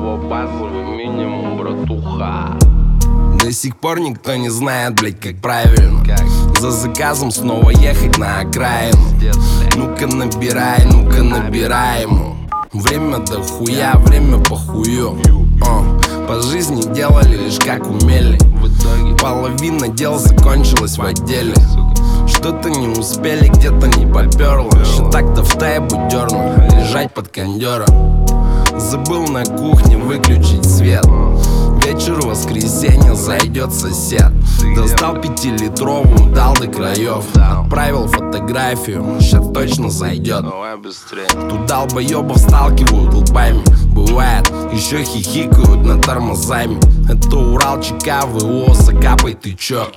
этого базовый минимум, братуха. До сих пор никто не знает, блять, как правильно. За заказом снова ехать на окраину. Ну-ка набирай, ну-ка набирай ему. Время до хуя, время по хую. По жизни делали лишь как умели. В итоге половина дел закончилась в отделе. Что-то не успели, где-то не поперло. Еще так-то в тайбу дернул, лежать под кондером. Забыл на кухне выключить свет. Вечер воскресенья зайдет сосед. Достал 5-литровую, дал до краев. Отправил фотографию, щас точно зайдет. Тут долбоебов сталкивают лбами. Бывает, еще хихикают над тормозами. Это Урал, ЧК, ВО, закапай, ты чё?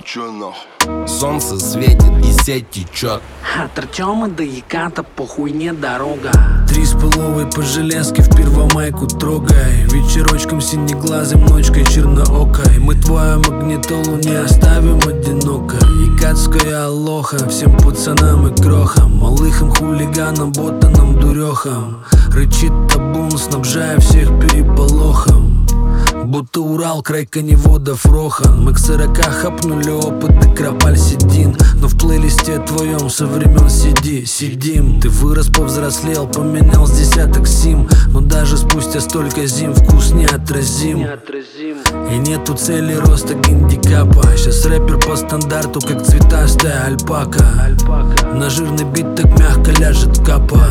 Солнце светит и сеть течет. От Артема до Еката по хуйне дорога. 3,5 по железке в Первомайку трогай. Вечерочком синеглазым, ночкой черноокой. Мы твою магнитолу не оставим одиноко. Екатская алоха всем пацанам и крохам. Малыхам, хулиганам, ботанам, дурехам. Рычит табун, снабжая всех переполохом. Будто Урал, край коневодов Рохан. Мы к 40 хапнули опыт и кропаль седин. Но в плейлисте твоем со времен сидим. Ты вырос, повзрослел, поменял с десяток сим. Но даже спустя столько зим вкус неотразим. И нету цели роста гандикапа. Сейчас рэпер по стандарту, как цветастая альпака. На жирный бит так мягко ляжет капа.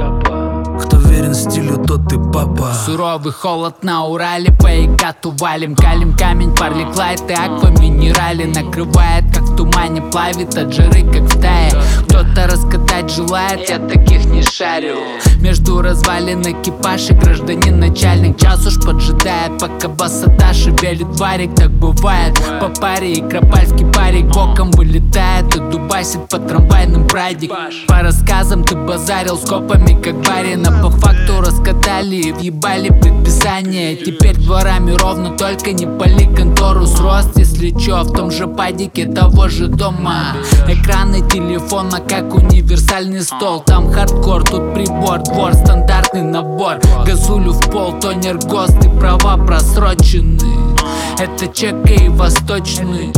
Кто верен стилю, тот и папа. Суровый холод на Урале, по Екату валим. Калим камень, парлик лайт и аква минерали. Накрывает, как в тумане, плавит от жары, как в тае. Кто-то раскатать желает, я таких не шарю. Между развалин экипаж и гражданин начальник. Час уж поджидает, пока басата шевелит варик. Так бывает по паре, и кропальский парик боком вылетает и дубасит по трамвайным прадик. По рассказам ты базарил с копами, как барин. А по факту раскатали и въебали предписание. Теперь дворами ровно, только не пали контору. Срост, если чё, в том же падике того же дома. Экраны телефона, как универсальный стол. Там хардкор, тут прибор, двор, стандартный набор. Газулю в пол, тонер, ГОСТ и права просрочены. Это чека и восточный.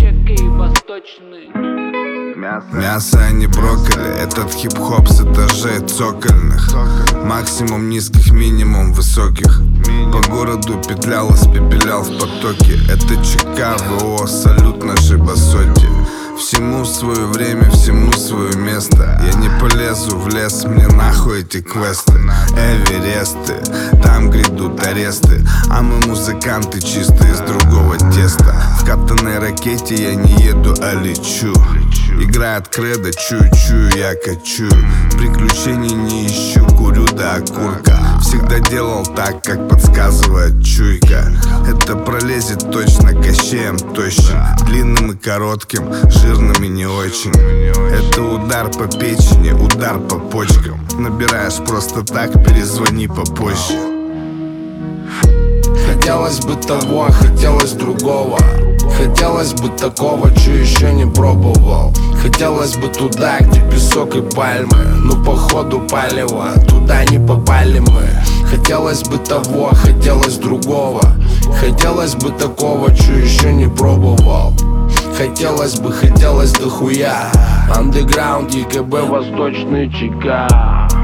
Мясо, а не брокколи. Этот хип-хоп с этажей цокольных. Максимум низких, минимум высоких. По городу петлял, испепелял в потоке. Это ЧК, ВО, салют нашей басоте. Всему свое время, всему свое место. Я не полезу в лес, мне нахуй эти квесты. Эвересты, там грядут аресты. А мы музыканты чистые из другого теста. В катанной ракете я не еду, а лечу. Играет кредо, чую, я качу. Приключений не ищу, курю до окурка. Всегда делал так, как подсказывает чуйка. Это пролезет точно кощеем тощим. Длинным и коротким, жирным и не очень. Это удар по печени, удар по почкам. Набираешь просто так, перезвони попозже. Хотелось бы того, хотелось другого. Хотелось бы такого, чё еще не пробовал. Хотелось бы туда, где песок и пальмы. Но походу палево, туда не попали мы. Хотелось бы того, хотелось другого. Хотелось бы такого, чё еще не пробовал. Хотелось бы, хотелось дохуя. Андеграунд, ЕКБ, Восточный ЧК.